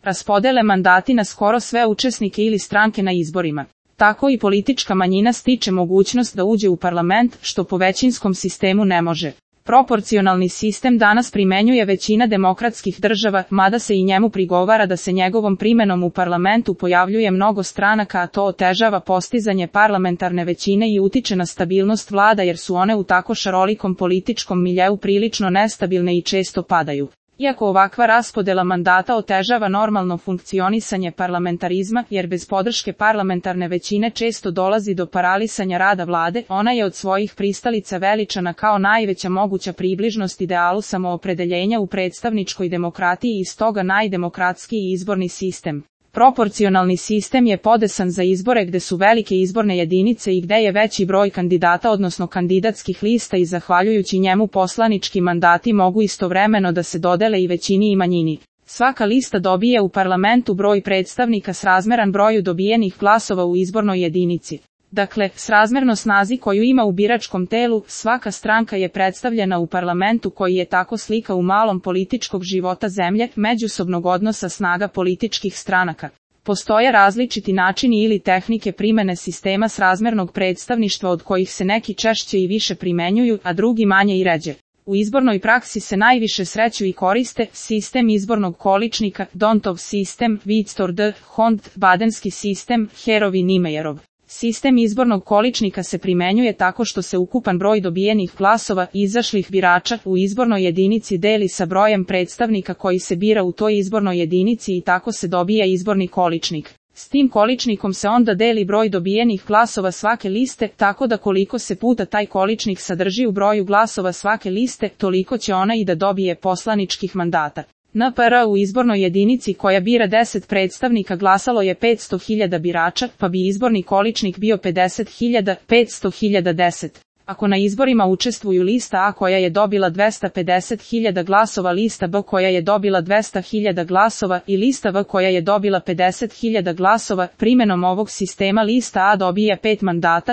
raspodele mandati na skoro sve učesnike ili stranke na izborima. Tako i politička manjina stiče mogućnost da uđe u parlament, što po većinskom sistemu ne može. Proporcionalni sistem danas primenjuje većina demokratskih država, mada se i njemu prigovara da se njegovom primenom u parlamentu pojavljuje mnogo stranaka, a to otežava postizanje parlamentarne većine i utiče na stabilnost vlada jer su one u tako šarolikom političkom miljeu prilično nestabilne i često padaju. Iako ovakva raspodela mandata otežava normalno funkcionisanje parlamentarizma, jer bez podrške parlamentarne većine često dolazi do paralisanja rada vlade, ona je od svojih pristalica veličana kao najveća moguća približnost idealu samoopredeljenja u predstavničkoj demokratiji i stoga najdemokratskiji izborni sistem. Proporcionalni sistem je podesan za izbore gde su velike izborne jedinice i gde je veći broj kandidata odnosno kandidatskih lista i zahvaljujući njemu poslanički mandati mogu istovremeno da se dodele i većini i manjini. Svaka lista dobije u parlamentu broj predstavnika srazmeran broju dobijenih glasova u izbornoj jedinici. Dakle, srazmerno snazi koju ima u biračkom telu, svaka stranka je predstavljena u parlamentu koji je tako slika u malom političkog života zemlje, međusobnog odnosa snaga političkih stranaka. Postoje različiti načini ili tehnike primene sistema srazmernog predstavništva od kojih se neki češće i više primenjuju, a drugi manje i ređe. U izbornoj praksi se najviše sreću i koriste sistem izbornog količnika, D'Hondtov sistem, Wiedstord, Hond, Badenski sistem, Herov i Niemejerov. Sistem izbornog količnika se primenjuje tako što se ukupan broj dobijenih glasova izašlih birača u izbornoj jedinici deli sa brojem predstavnika koji se bira u toj izbornoj jedinici i tako se dobija izborni količnik. S tim količnikom se onda deli broj dobijenih glasova svake liste, tako da koliko se puta taj količnik sadrži u broju glasova svake liste, toliko će ona i da dobije poslaničkih mandata. NPR u izbornoj jedinici koja bira 10 predstavnika glasalo je 500.000 birača, pa bi izborni količnik bio 50.000, 500.000 10. Ako na izborima učestvuju lista A koja je dobila 250.000 glasova, lista B koja je dobila 200.000 glasova i lista V koja je dobila 50.000 glasova, primenom ovog sistema lista A dobija 5 mandata,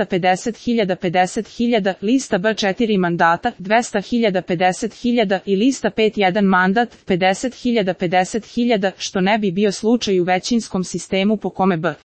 250.000 50.000, lista B 4 mandata, 200.000 50.000 i lista 5 1 mandat, 50.000 50.000, što ne bi bio slučaj u većinskom sistemu po kome B